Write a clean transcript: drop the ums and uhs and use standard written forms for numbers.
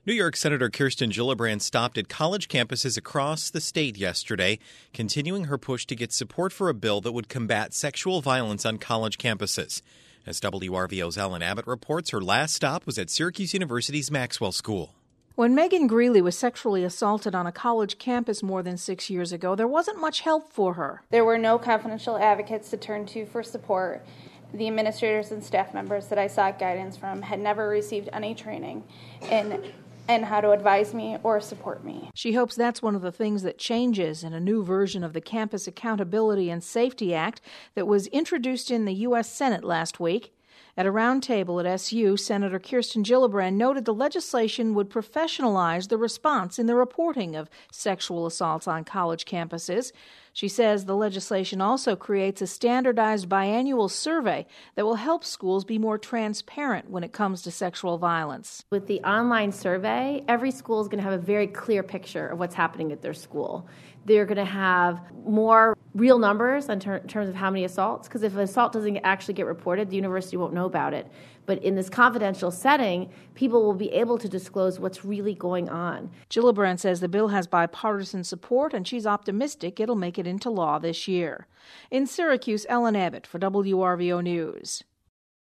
New York Senator Kirsten Gillibrand stopped at college campuses across the state yesterday, continuing her push to get support for a bill that would combat sexual violence on college campuses. As WRVO's Ellen Abbott reports, her last stop was at Syracuse University's Maxwell School. When Megan Greeley was sexually assaulted on a college campus more than 6 years ago, there wasn't much help for her. There were no confidential advocates to turn to for support. The administrators and staff members that I sought guidance from had never received any training in how to advise me or support me. She hopes that's one of the things that changes in a new version of the Campus Accountability and Safety Act that was introduced in the U.S. Senate last week. At a roundtable at SU, Senator Kirsten Gillibrand noted the legislation would professionalize the response in the reporting of sexual assaults on college campuses. She says the legislation also creates a standardized biannual survey that will help schools be more transparent when it comes to sexual violence. With the online survey, every school is going to have a very clear picture of what's happening at their school. They're going to have more real numbers in terms of how many assaults, because if an assault doesn't actually get reported, the university won't know about it. But in this confidential setting, people will be able to disclose what's really going on. Gillibrand says the bill has bipartisan support, and she's optimistic it'll make it into law this year. In Syracuse, Ellen Abbott for WRVO News.